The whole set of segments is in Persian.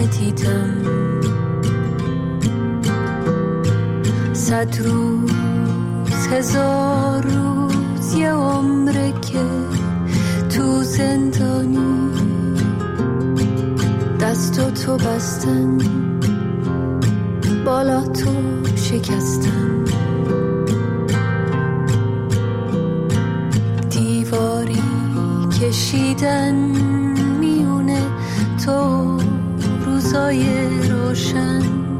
دیدم 100 روز 1000 روز یه عمره که تو زندانی دستاتو بستن بالا تو شکستن دیواری کشیدن میونه تو روزای روشن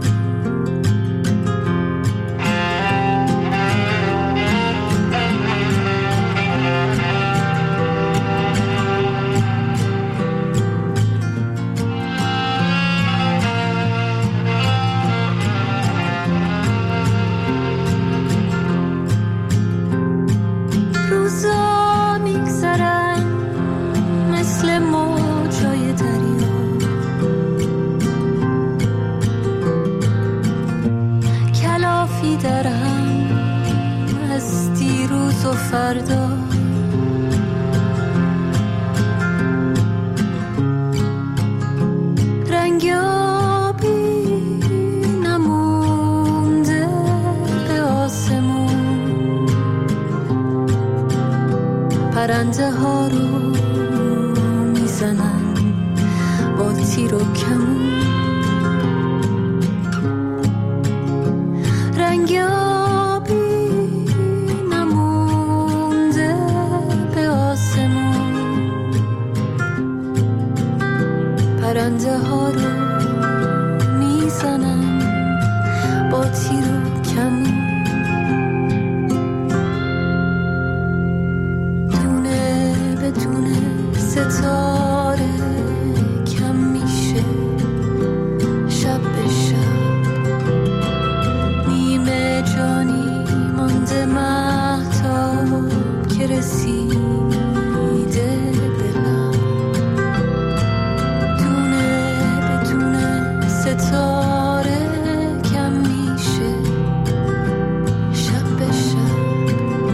فردا رنگ آبی نمونده به آسمون پرنده ها رو میزنن با تیر و کمون رنگ پرنده ها رو میزنن با تیر و کمون دونه به دونه ستاره کم میشه شب به شب نیمه جانی مانده مهتاب که رسیده ستاره کم میشه شب به شب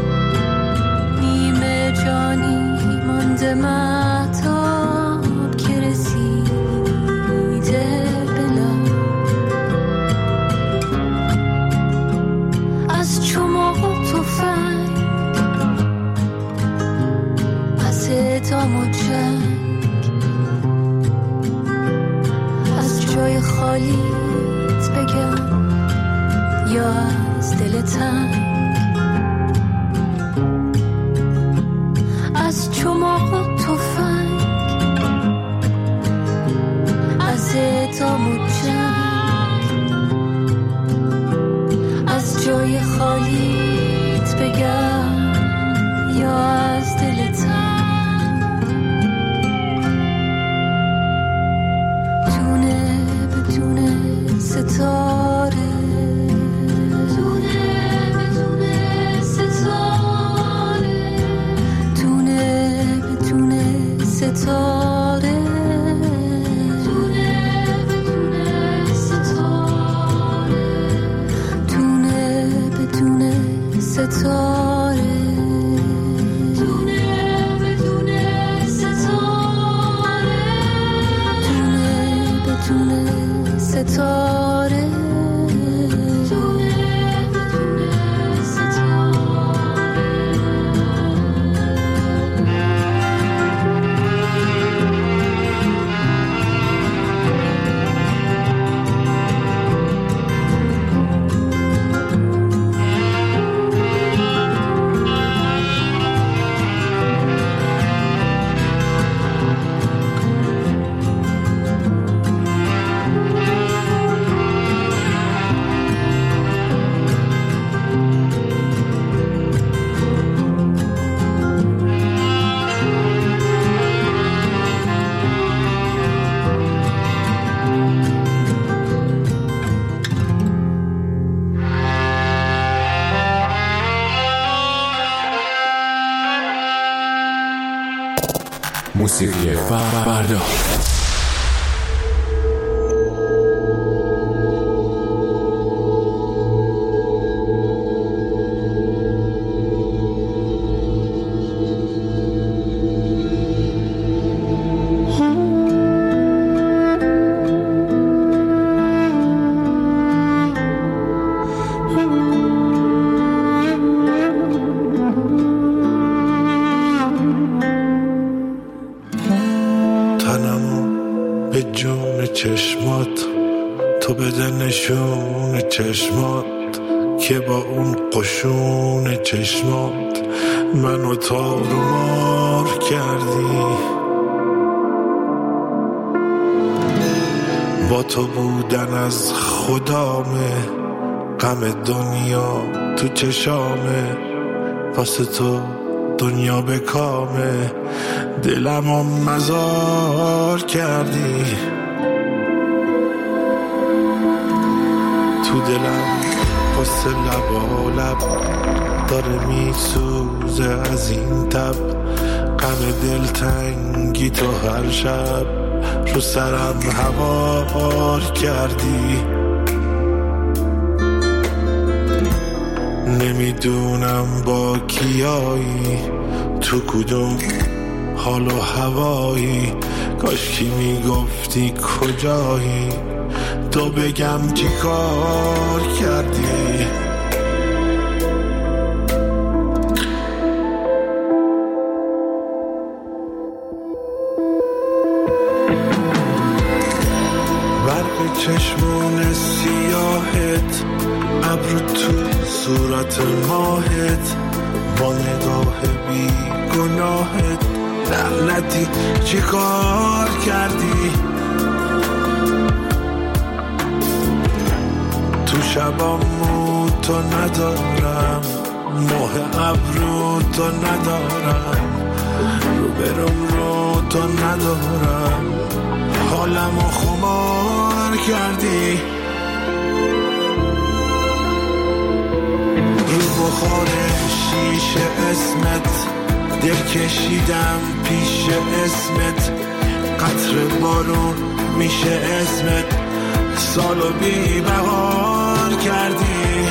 نیمه جانی مانده مهتاب که رسیده به لب از چماق و تفنگ از اعدام و جنگ جای خالیت بگم یا از دل تنگ از چماق و تفنگ از اعدام و جنگ از جای خالیت بگم یا از دل تنگ ستاره دونه به دونه ستاره دونه به دونه ستاره دونه به دونه ستاره دونه به دونه ستاره دونه به دونه ستاره دونه به دونه ستاره موسیقی فردا به جون چشمات، تو بده نشون چشمات که با اون قشون چشمات منو تار و مار کردی. با تو بودن از خدامه، غم دنیا تو چشامه، واسه تو دنیا به کامه، دلمو مزار کردی. تو دلم واسه لب داره میسوزه از این تب، غم دلتنگی تو هر شب رو سرم هوار کردی. نمیدونم با کیایی، تو کدوم حال و هوایی، کاش کی میگفتی کجایی، تو بگم چی کار کردی. برق چشمون سیاهت، ابرو تو صورت ماهت، با نگاه بی گناهت، لعنتی چی کار کردی. تو شبامو تو ندارم، ماه ابرو تو ندارم، رو برم رو تو ندارم، حالمو خمار کردی. رو بخار شیشه اسمت، دل کشیدم پیش اسمت، قطر بارون میشه اسمت، سالو بی بهار کردی.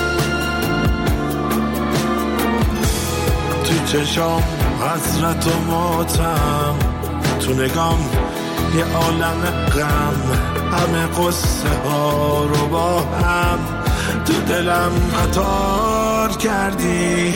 تو چشام حسرت و ماتم، تو نگام یه عالم غم، همه قصه ها رو با هم تو دلم قطار کردی.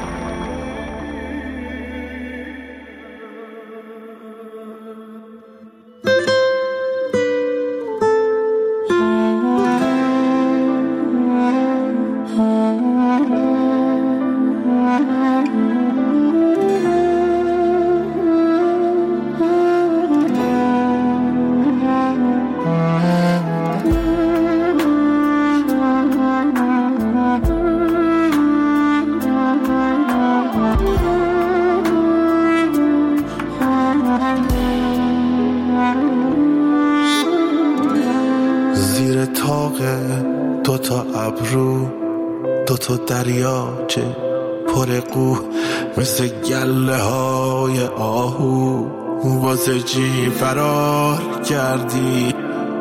زیر طاق دوتا ابرو، دوتا دریاچه پر قو، مثل گله های آهو واسه چی فرار کردی.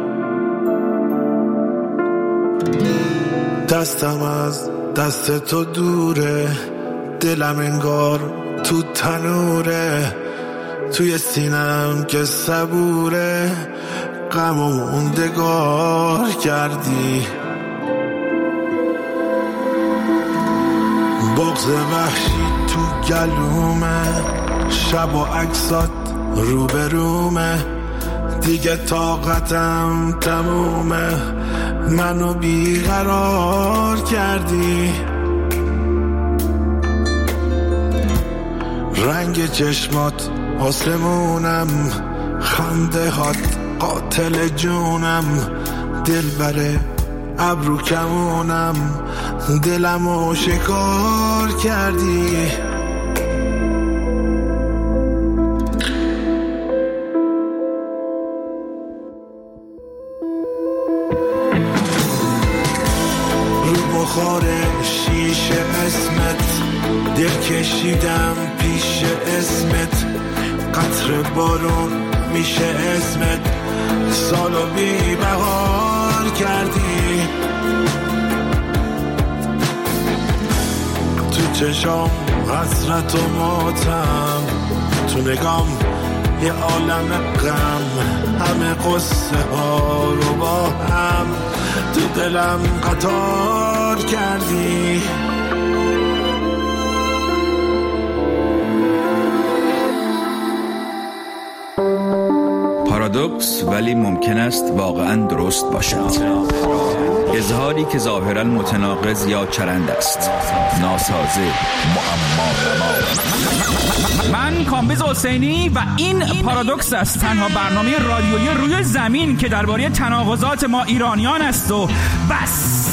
دستم از دست تو دوره، دلم انگار تو تنوره، توی سینم که صبوره، غم و موندگار کردی. بغض وحشی تو گلومه، شب و عکسات روبرومه، دیگه طاقتم تمومه، منو بیقرار کردی. رنگ چشمات آسمونم، خنده هات قاتل جونم، دل بره ابرو کمونم، دلمو شکار کردی. رو بخار شیشه اسمت، دل کشیدم پیش اسمت، قطر بارون میشه اسمت، سالو بی بهار کردی. تو چشام حسرت و ماتم، تو نگام یه عالم غم، همه قصه ها رو با هم تو دلم قطار کردی. پارادوکس ولی ممکن است واقعا درست باشد. اظهاری که ظاهرا متناقض یا چرند است، ناسازه، معما. من کامبیز حسینی و این پارادوکس است، تنها برنامه رادیویی روی زمین که درباره تناقضات ما ایرانیان است و بس.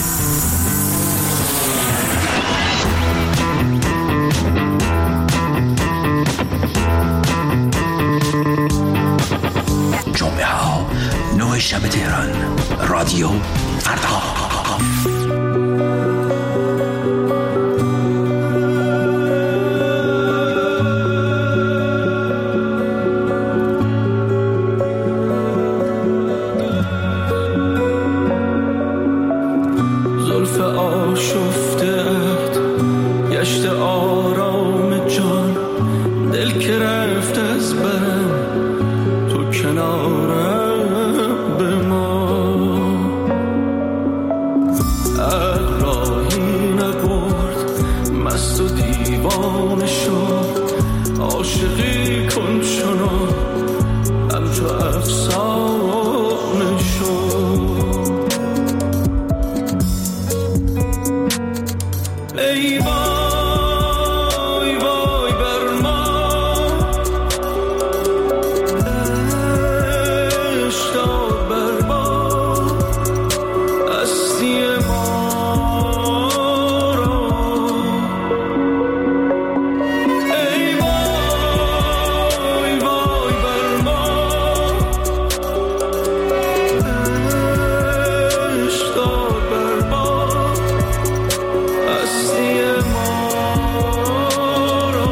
جمعه ها 9 شب تهران، رادیو فردا. زلف آشفته‌ات گشت آرام جان، دل که رفت از برم تو کنارم بمان. راهی نبرد مست و دیوانه شد، عاشقی کن چنان همچو افسانه شد. ای وای وای بر ما، عشق داد بر ما، هستی ما را. ای وای وای بر ما، عشق داد بر ما، هستی ما را.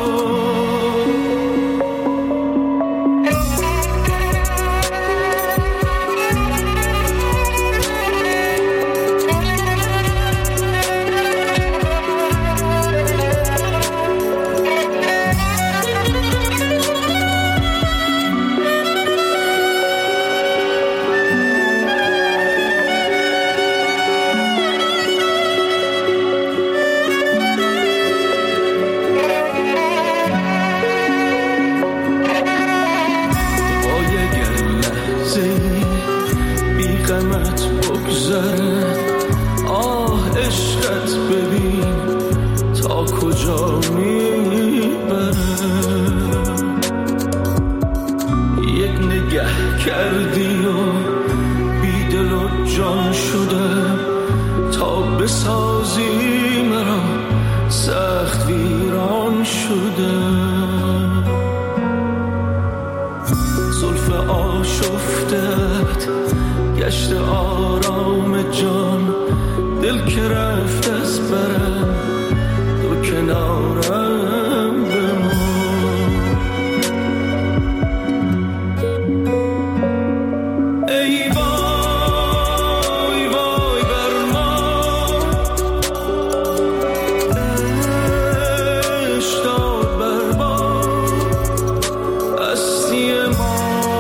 غمت بگذرد، عشقت ببین تا کجا میبره. یک نگه کردی و بی دل و جان شدم، تا بسازی مرا سخت ویران شدم. زلف آشفته‌ات گشت آرام جان، دل که رفت از برم تو کنارم بمان. ای وای وای بر ما، عشق داد بر ما، هستی ما.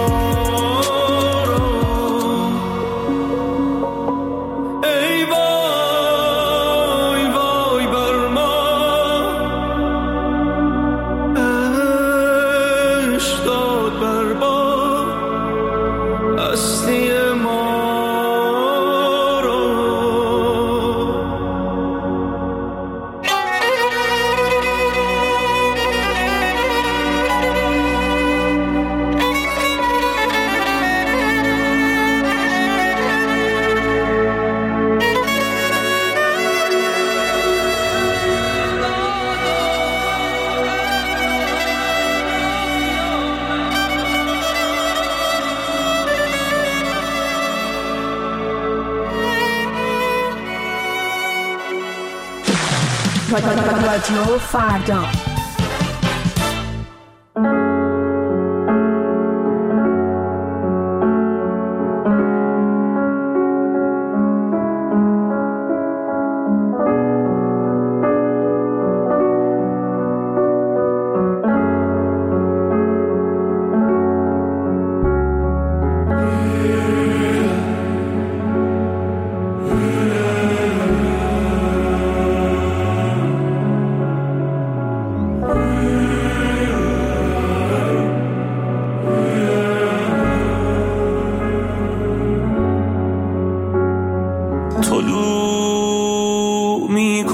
رادیو فردا.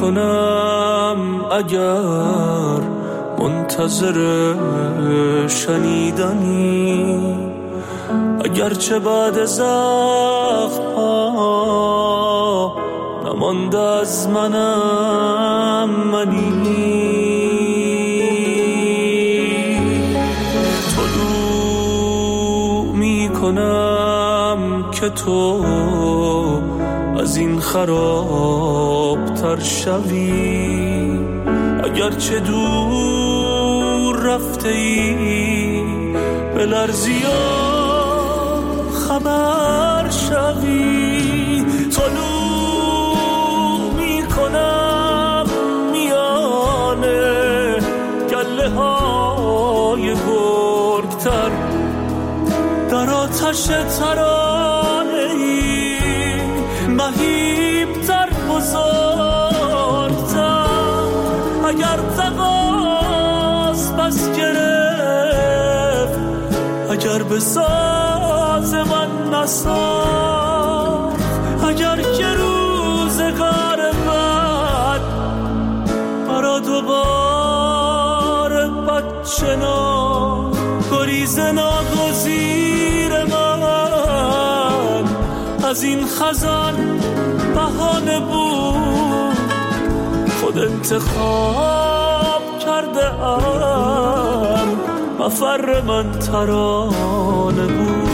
کنم اگر منتظر شنیدنی، اگرچه بعد زخم ها نمانده از منم منی. طلوع می کنم که تو از این خرابتر شوی، اگرچه دور رفته ای بلرزی و خبر شوی. طلوع می کنم میانه گله های گرگتر، در آتش ترانه ای مهیبتر بزرگتر. اگر تقاس بس گرفت، اگر به ساز من نساخت، اگر که روزگار بد برا دوباره بچه نا گریز ناگزیر من از این خزان بهانه بود، خود انتخاب کرده ام مفر من ترانه بود.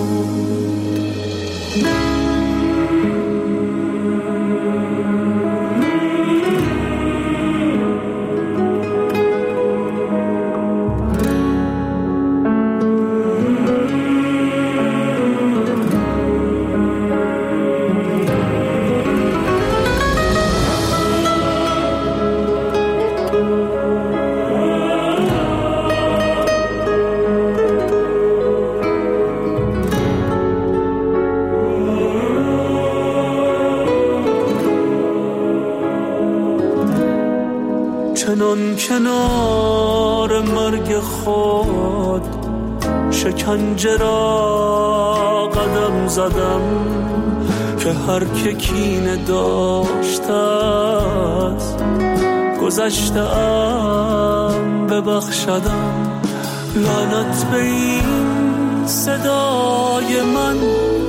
چنان کنار مرگ خود شکنجه را قدم زدم، که هر که کینه داشته است گذشته‌ام ببخشدم. لعنت به این صدای من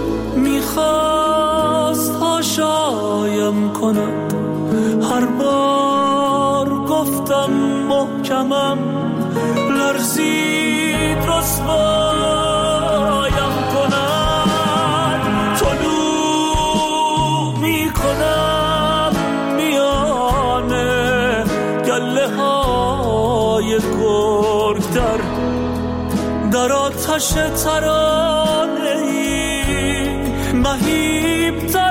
میخواست هاشایم کند، هر بار گفتم محکمم لرزید رسوایم کند. طلوع می کنم میانه گله های گرگتر، در آتش ترانه ای مهیبتر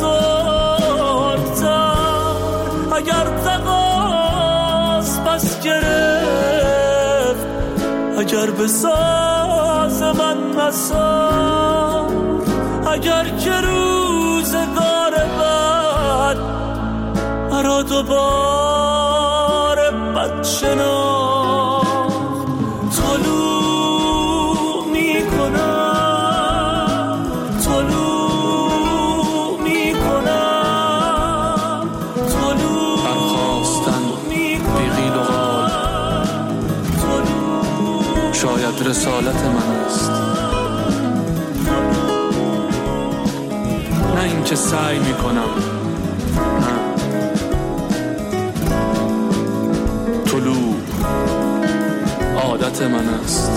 بزرگتر. اگر تقاس پس گرفت، اگر به ساز من نساخت، اگر که روزگار بد مرا دوباره بد شناخت. طلوع می کنم، طلوع می کنم، طلوع برخواستن بیغیل و غال شاید رسالت من است، نه اینکه سعی می کنم. نه، طلوع عادت من است.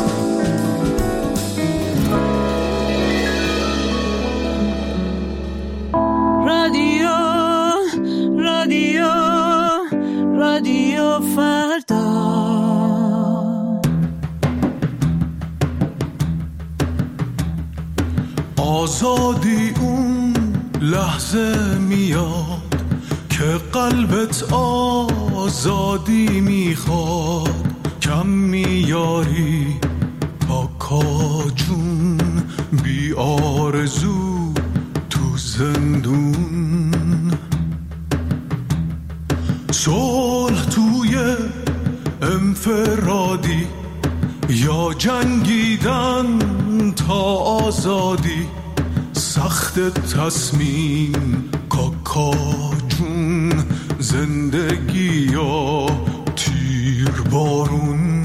رادیو فردا. آزادی اون لحظه میاد که قلبت آزادی میخواد، کم میاری پاکا جون بی آرزو تو زندون. صلح توی انفرادی یا جنگیدن تا آزادی، سخت تصمیم کاکا جون زندگی یا تیر بارون.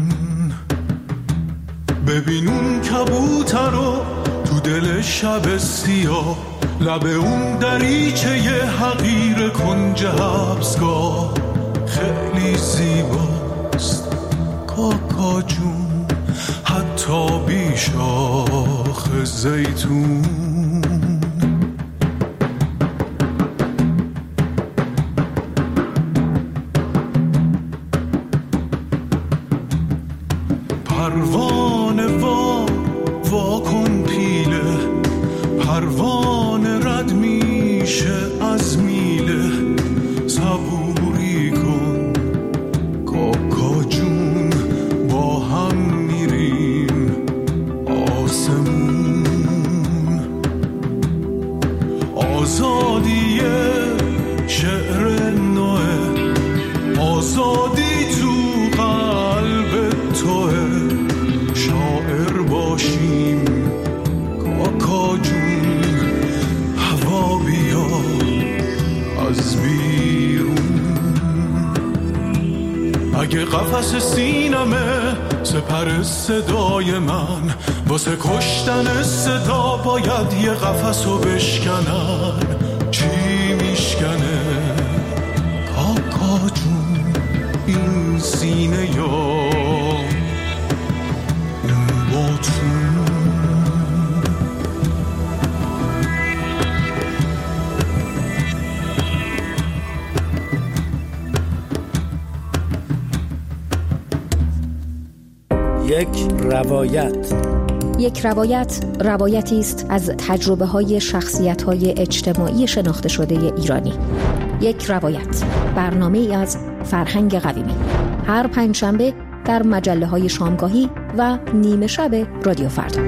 ببین اون کبوتر رو تو دل شب سیاه، لب اون دریچه حقیر کنج حبسگاه. خیلی زیباست کاکا جون، حتی بی شاخ زیتون. پروانه وا کن پیله، پروانه رد میشه از میله. صبوری کن کاکا جون، با هم میریم آسمون. آزادی شعر نوه، آزادی تو قلب توه. شاعر باشیم کاکا جون، هوا بیا از بیرون. اگه قفس سینمه سپر صدای من، واسه کشتن صدا باید یه قفسو بشکنن. چی میشکنه کاکا جون این سینه یا اون باتون؟ یک روایت روایتی است از تجربه‌های شخصیت‌های اجتماعی شناخته شده ایرانی. یک روایت، برنامه‌ای از فرهنگ قویمی، هر پنجشنبه در مجله‌های شامگاهی و نیمه شب رادیو فردا.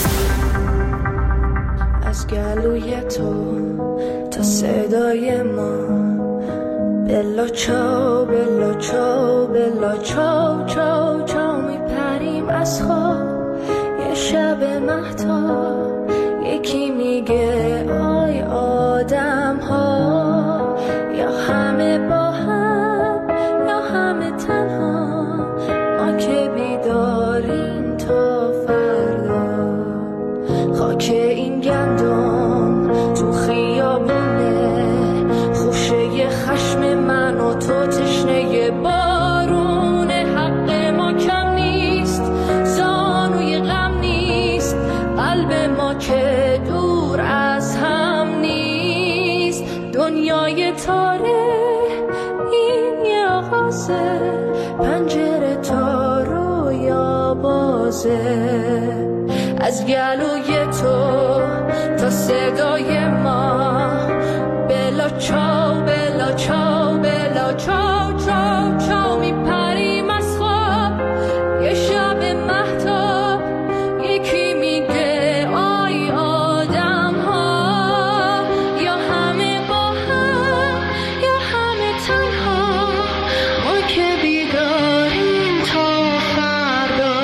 از گلوی تو تا صدای ما، بلا چاو بلا چاو بلا چاو چاو چاو، میپریم از خواب یه شب مهتاب. یکی میگه آی آدم ها، یا همه با هم یا همه تنها. ما که بیداریم تا فردا، خاک این گندم تو خیابونه، خوشه خشم من و تو تشنه بارون. حق ما کم نیست، زانوی غم نیست، قلب ما که دور از هم نیست. دنیای تاره این یه آغازه، پنجره تا رویا بازه. از گلوی تو تا صدای ما، بلا چاو بلا چاو بلا چاو چاو چاو، میپریم از خواب یه شب مهتاب. یکی میگه آی آدم ها، یا همه با هم یا همه تنها. ما که بیداریم تا فردا.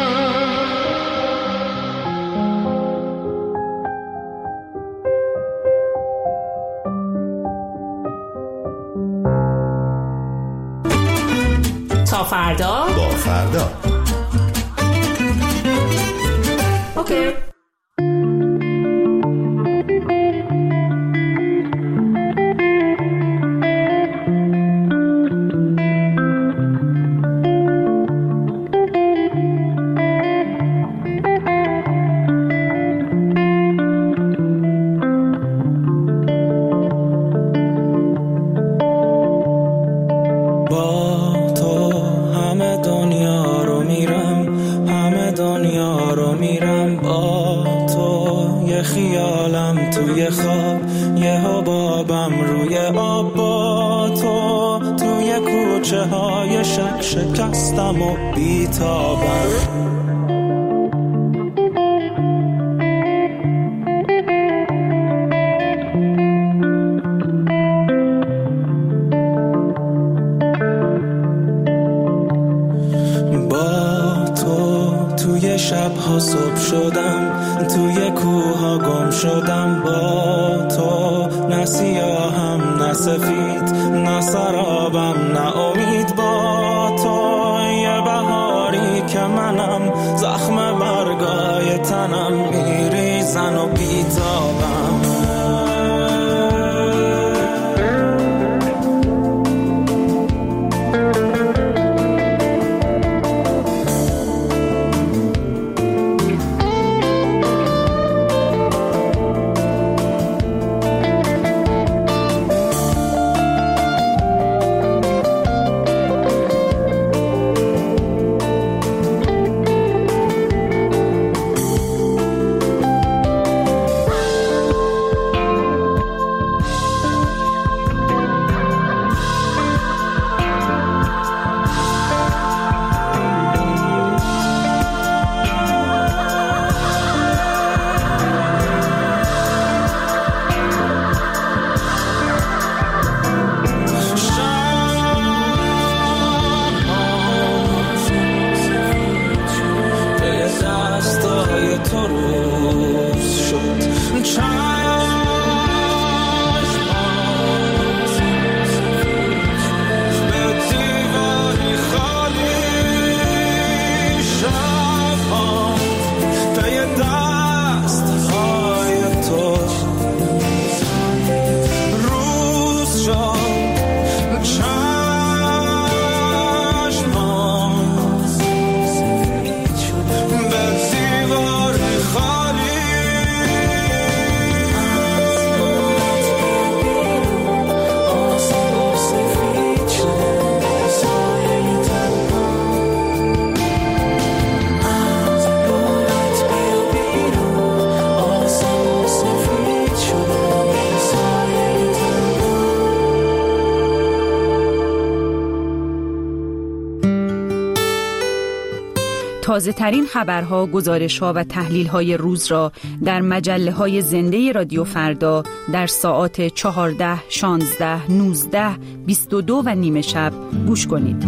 تا فردا با فردا. اوکی. شکستم و بیتابم. با تو توی شبها صبح شدم، توی کوها گم شدم. با تو نه سیاهم نه سفید، نه نه سرابم نه امید با تو، یه بهاری که منم زخم برگای تنم میریزن و بیتابم. تازه ترین خبرها، گزارش‌ها و تحلیل‌های روز را در مجله‌های زنده رادیو فردا در ساعات 14، 16، 19، 22 و نیم شب گوش کنید.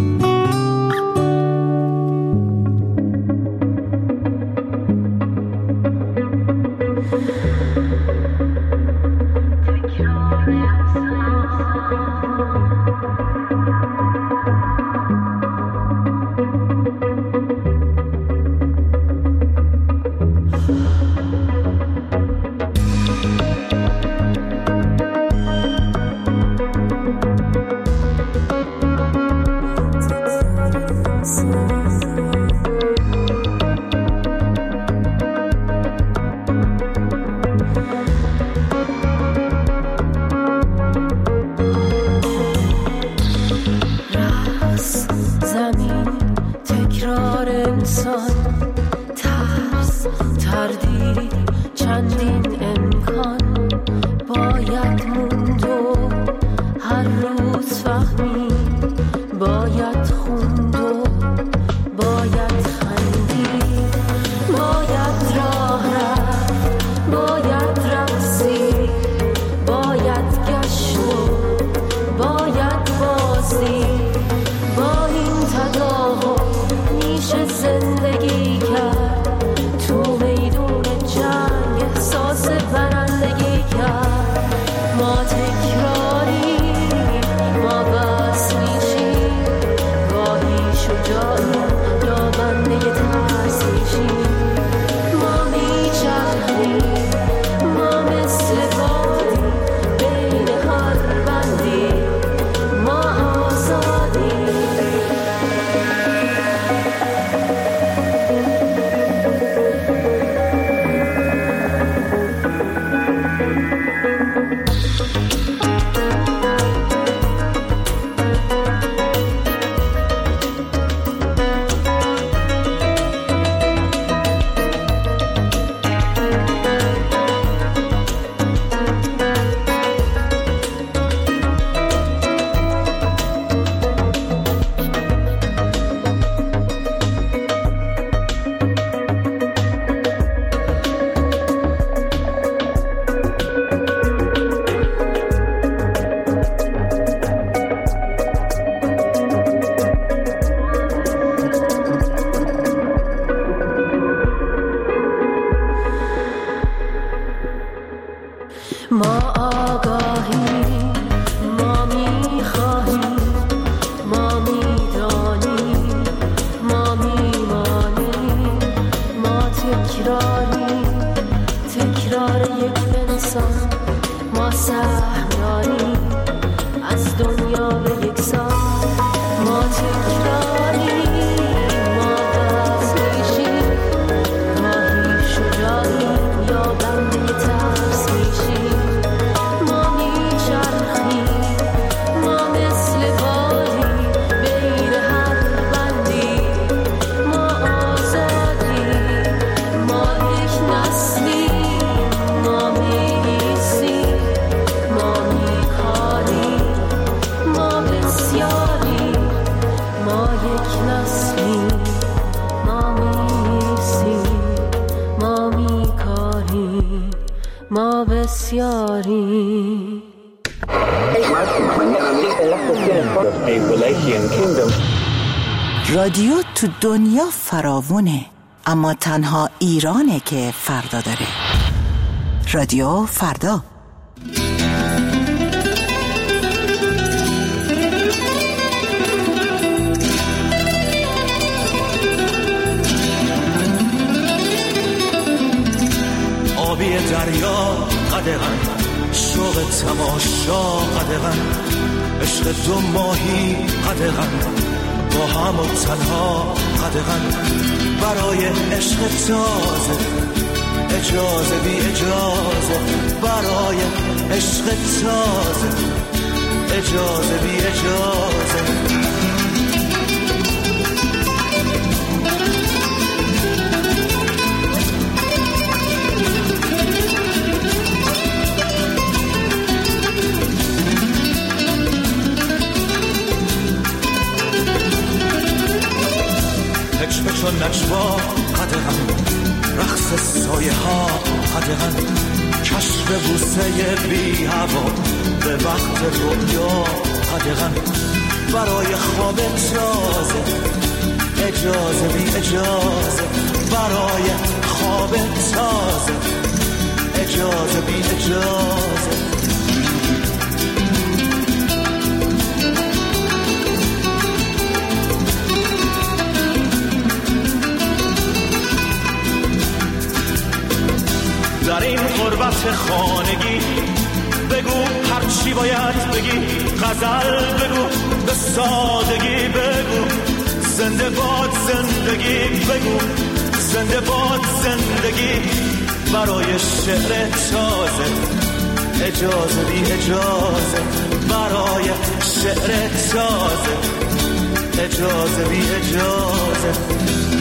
ما آگاهی، ما میخواهیم یکسان ما سهم داریم از دنیا به یکسان ما تکراریم ما دست میشیم ماهی شجاعیم یا بنده ترس میشیم ما میچرخیم ما مثل بادیم بین هر بندی ما آزادیم ما یک نسلیم ما میسیم ما میکاریم ما بسیاریم ما یک نسلیم ما میسیم ما میکاریم ما بسیاریم. رادیو تو دنیا فراوونه، اما تنها ایرانه که فردا داره. رادیو فردا. آبی دریا قدغن، شوق تماشا قدغن، عشق دو ماهی قدغن، با هم و تنها قدغن، برای عشق تازه اجازه بی اجازه، برای عشق تازه اجازه بی اجازه. پچ و نجوا قدغن، رقص سایه ها قدغن، کشف بوسه بی هوا به وقت رویا قدغن، برای خواب تازه اجازه بی اجازه، برای خواب تازه اجازه بی اجازه. در این غربت خانگی بگو هرچی باید بگی، غزل بگو به سادگی بگو، زنده باد زندگی بگو، زنده باد زندگی، برای شعر تازه اجازه بی اجازه، برای شعر تازه اجازه بی اجازه.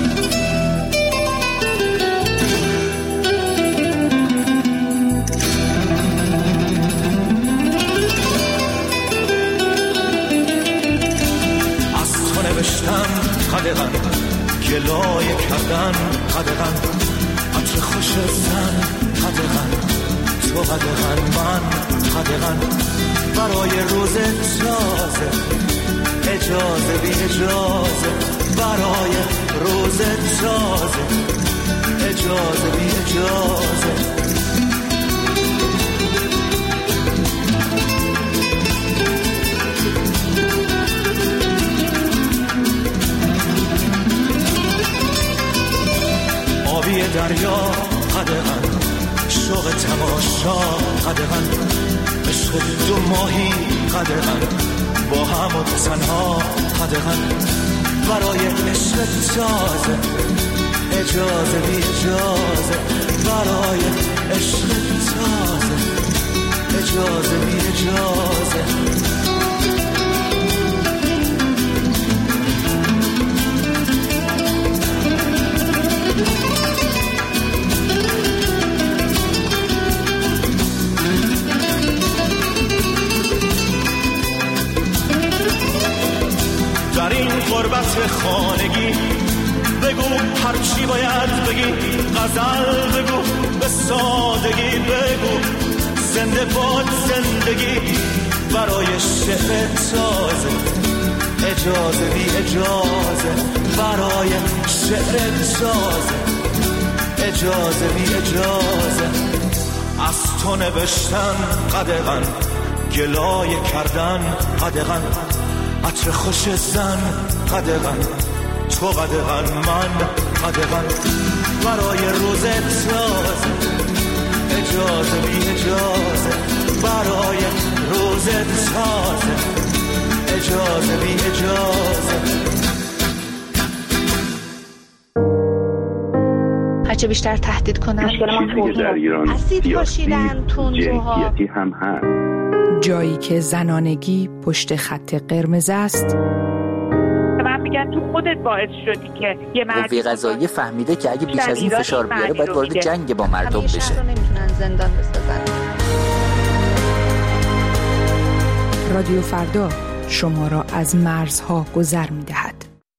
نوشتن قدغن، گلای کردن قدغن، عطر خوش زن قدغن، تو قدغن من قدغن، برای روز تازه اجازه بی اجازه، برای روز تازه اجازه بی اجازه. آبی دریا قدغن، شوق تماشا قدغن، عشق دو ماهی قدغن، با هم و تنها قدغن، برای عشق تازه اجازه بی اجازه، برای عشق تازه اجازه بی اجازه. در این غربت خانگی بگو هرچی باید بگی، غزل بگو به سادگی بگو، زنده باد زندگی، برای شعر تازه اجازه بی اجازه، برای شعر تازه اجازه بی اجازه. از تو نوشتن قدغن، گلای کردن قدغن، عطر خوش زن قدغن، تو قدغن من قدغن، برای روز تازه اجازه بی اجازه. تازه، اجازه بی اجازه. هرچه بیشتر تهدید کنن چیزی که در ایران سیاسی جنسیتی هم هست. جایی که زنانگی پشت خط قرمز است. من میگم تو خودت باعث شدی که یه قوه قضاییه فهمیده که اگه بیش از این فشار بیاره باید وارد جنگ با مردم بشه. شهر رو نمیتونن زندان بسازن. رادیو فردا شما را از مرزها گذر می‌دهد.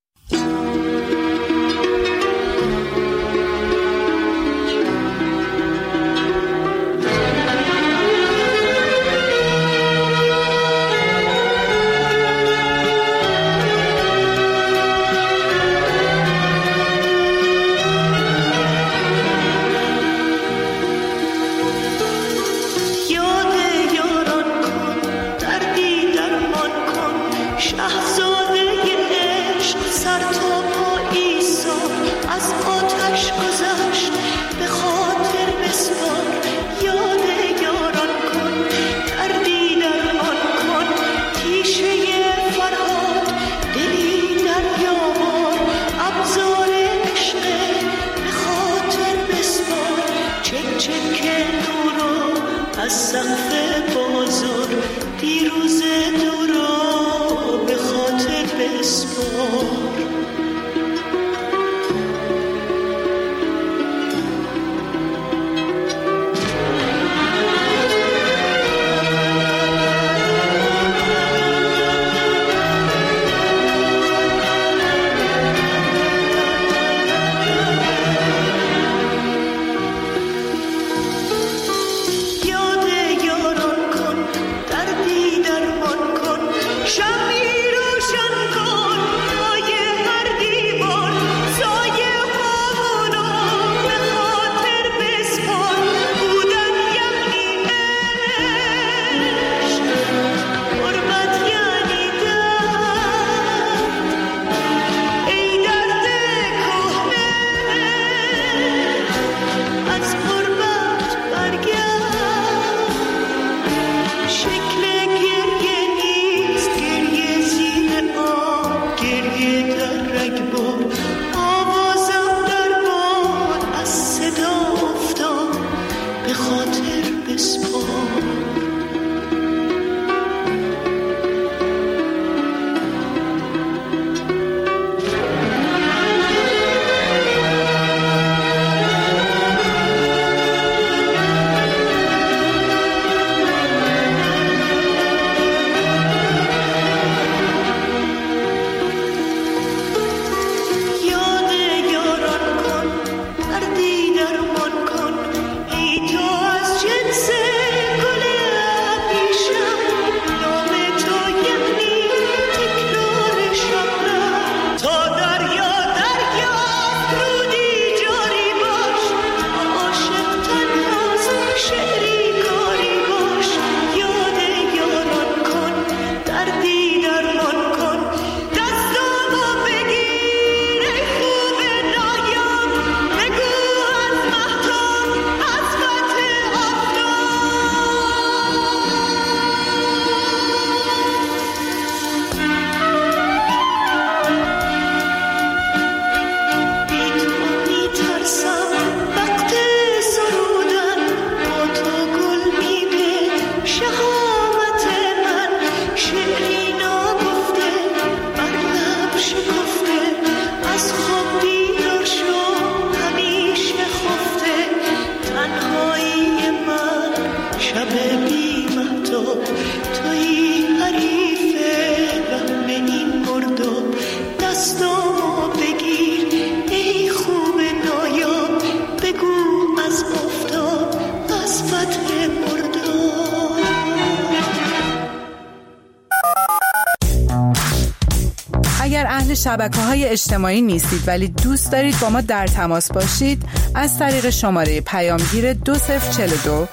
اگر اهل شبکه‌های اجتماعی نیستید ولی دوست دارید با ما در تماس باشید، از طریق شماره پیامگیر 2042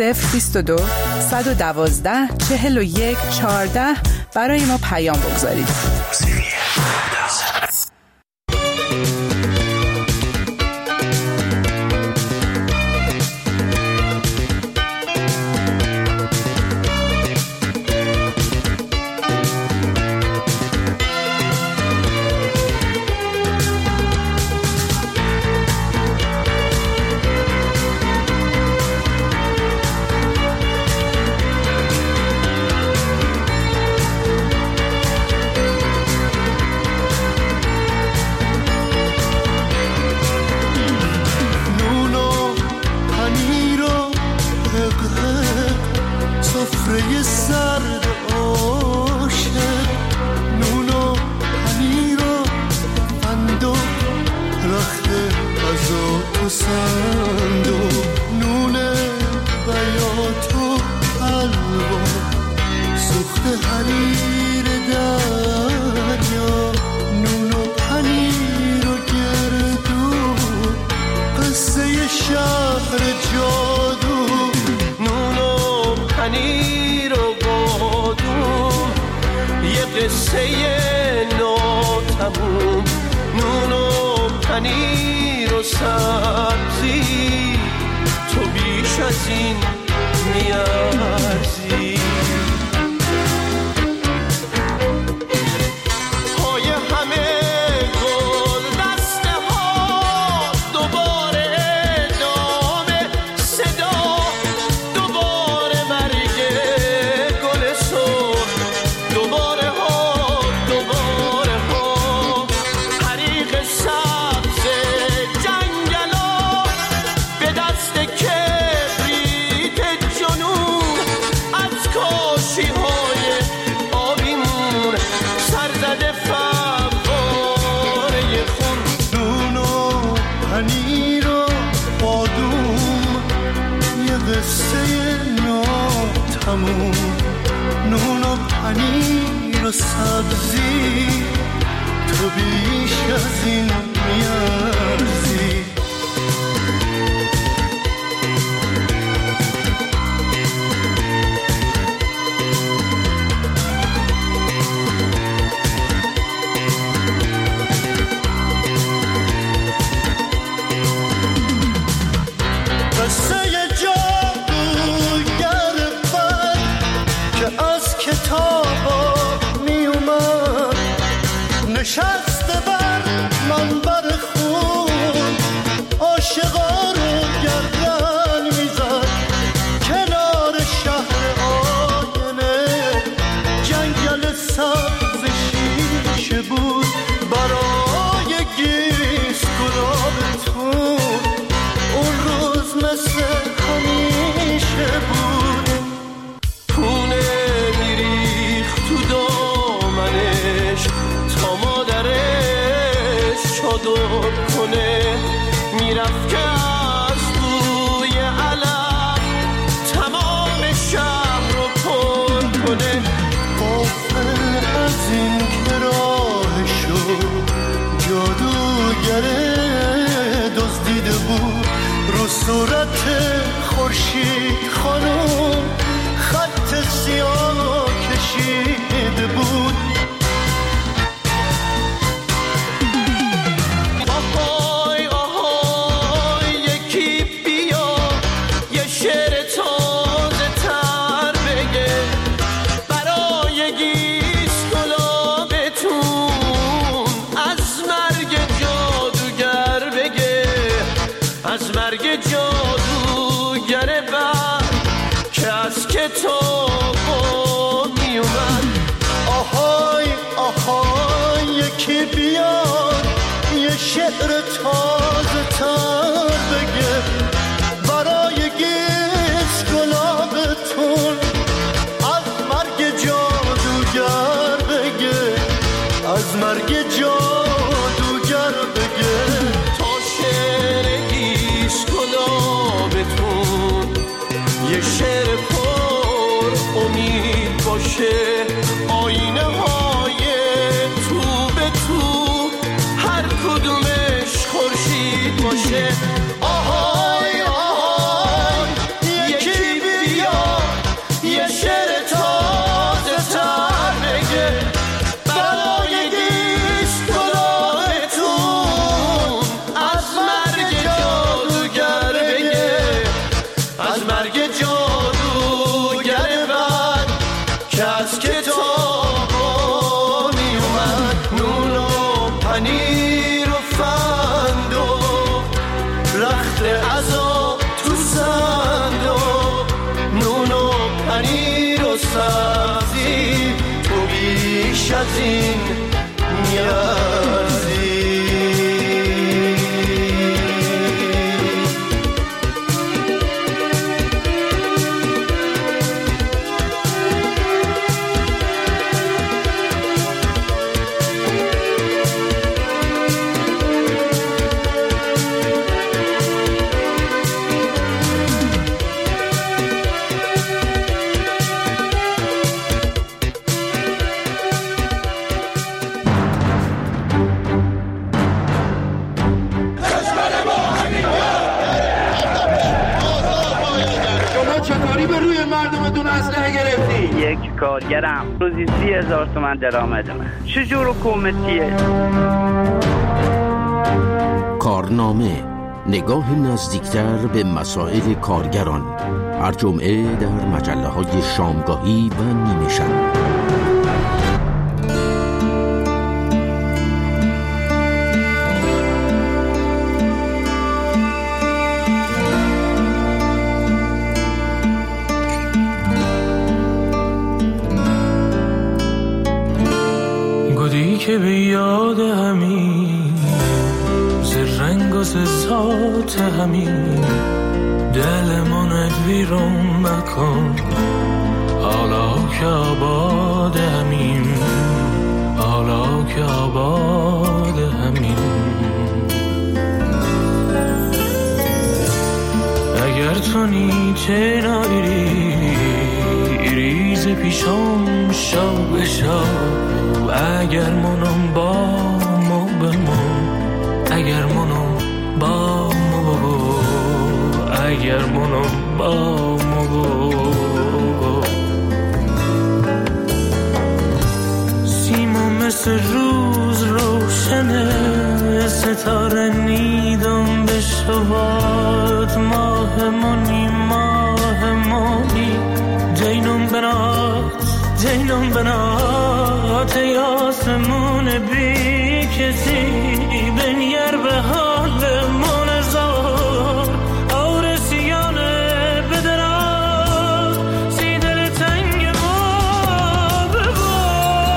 022 112 41 14 برای ما پیام بگذارید. سفره سرد عاشق، نون و پنیر و فندق، رخت غذا تو صندوق، نون بیات و حلوا، سوخت حریر دریا، نون و پنیر و گردو، قصه شهر جادو، نون و پنیر و بادوم، یه قصه ناتموم، نون و پنیر و سبزی، تو بیش از این میارزی. نون و پنیر و سبزی، تو بیش از این میارزی. نشسته بر منبر خون، عاشقا رو گردن میزد کنار شهر آینه، جنگل سبز شیشه بود برای گیس گلابتون، اون روز مثل همیشه بود، پونه میریخت تو دامنش تا مادرش چادر کنه، میرفت که از بوی علف تمام شهر رو پر کنه، غافل از این که راهشو جادوگر دزدیده بود، رو صورت خورشید خانم خط سیاه کشیده بود. کتابا می اومد، آهای آهای یکی بیاد یه شعر تازه تر بگه برای گیس گلابتون، از مرگ جادوگر بگه، از مرگ جادوگر بگه، تا شعر گیس گلابتون یه شعر امید باشه، آینه های تو به تو هر کدومش خورشید باشه، آهای آهای یکی بیا یه شعر تازه تر بگه برای گیس گلابتون، از مرگ جادوگر بگه، از مرگ جادوگر از کتابا می اومد، نون و پنیر و فندق، رخت عذاب تو صندوق، نون و پنیر و سبزی، تو بیش از این میارزی. روی مردمتون اسلحه گرفتی؟ یک کارگرم روزی 30,000 تومان درآمدمه. چجور حکومتیه؟ کارنامه، نگاه نزدیکتر به مسائل کارگران، هر جمعه در مجله‌های شامگاهی و نیمه شب. گودی که به یاد همین ز رنگ و ز ذات همین دلمونت ویرون مکن، حالا که آباد همین، حالا که آباد همین. اگر تو نیچه نایری ریز پیشم شو به شو، اگر منم با مو بمون، اگر منم با مو بگو، اگر منم با مو بگو. سیما مثل روز روشنه، ستاره نیدم به شبات، ماه منی ماه منی، دینم بنات دینم بنات، یاسمون بی کسی بنیر به حال من زار، آرسیانه بدرا سی دل تنگ ما ببار.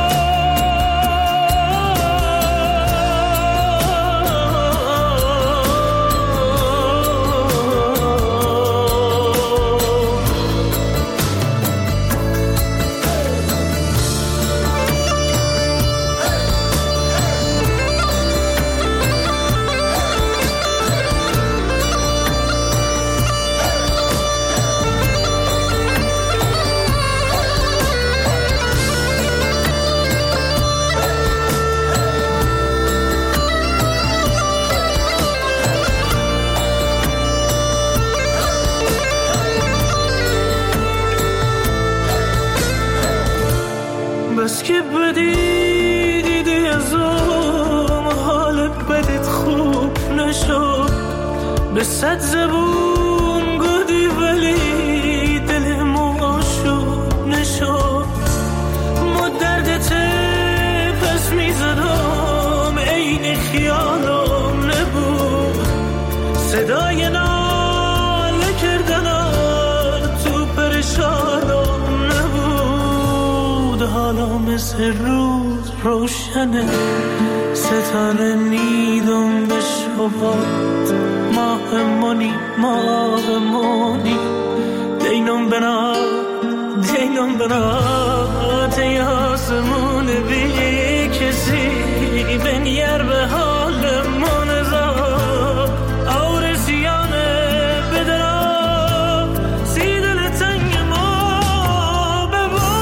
بس که بدی دیدی از اون حال بدت خوب نشد، به 100 زبون گودی ولی دل ماشو نشد. ما دردت پس میزدم عین خیالم نبود، صدای ناله کردن تو پرشانم نبود. حالا مثل روز روشنه، ستاره نیدم به شبات، ماه منی ماه منی، دینم بنات دینم بنات، یاسمون بی کسی بنیر به حال من زار، آرسیانه بدرا سی دل تنگ ما ببار.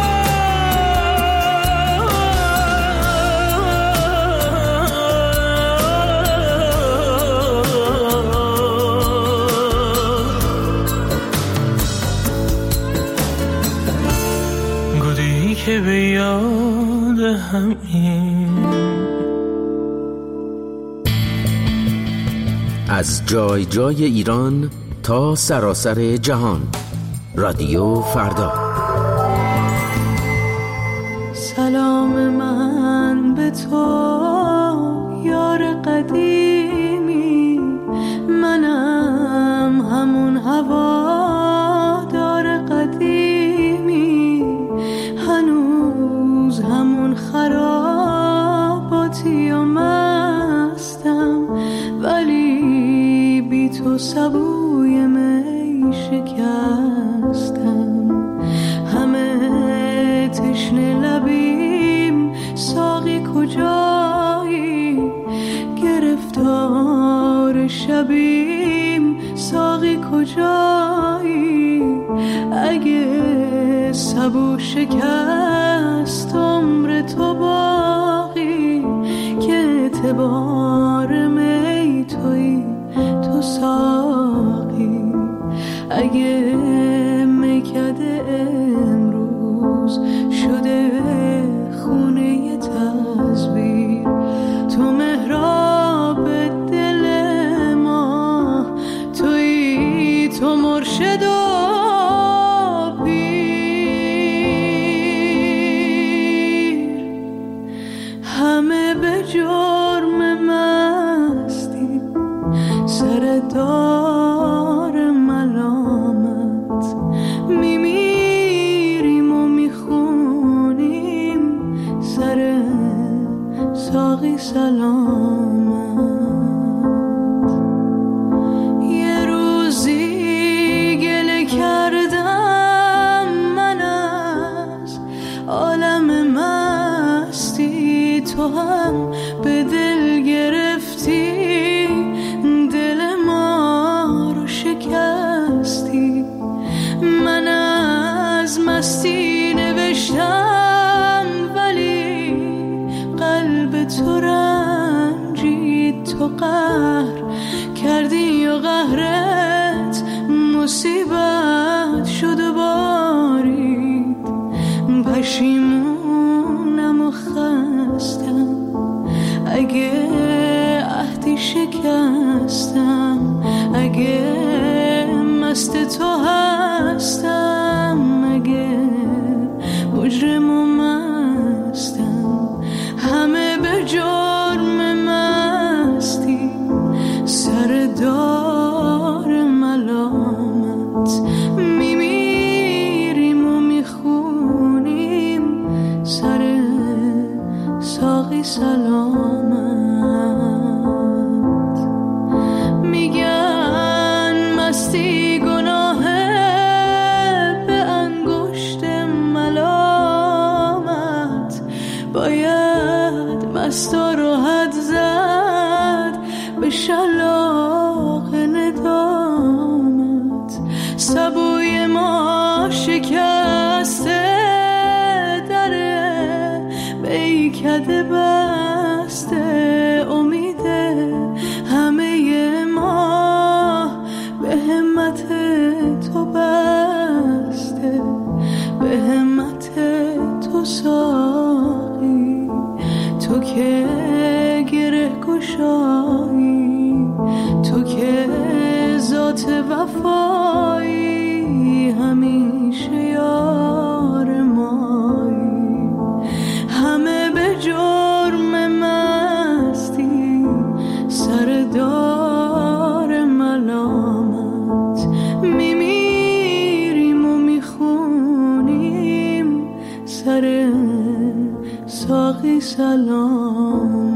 گودی که به یاد همین. از جای جای ایران تا سراسر جهان، رادیو فردا. سلام من به تو یار قدیمی، منم همون هوادار قدیمی، هنوز همون خراباتی و مستم، ولی بی تو سبوی می شکستم. همه تشنه لبیم ساقی کجایی، گرفتار شبیم ساقی کجایی. اگه سبو شکست عمر تو باقی، که اعتبار می توی تو ساقی. اگه می تو هم به دل گرفتی، دل ما رو شکستی. من از مستی نوشتم ولی قلب تو رنجید، تو قهر کردی و قهرت مصیبت شد و بارید. پشیمونم و خستم اگه عهدی شکستم، اگه مست تو هستم، اگه مجرم و مستم. همه به جرم مستی سر دار ملامت، میمیریم و میخونیم سر ساقی سلامت. میگن مستی گناهه به انگشت ملامت، باید مستا رو حد زد به شلاق ندامت. سبوی ما شکسته دره بیکده بسته، امیده همه ما به همت تو بسته، به همت تو ساقی. تو که گره گشایی، تو که ذات وفایی، همیشه یار مایی. همه به جرم مستی سر دار ملامت، میمیریم و میخونیم سر ساقی سلام.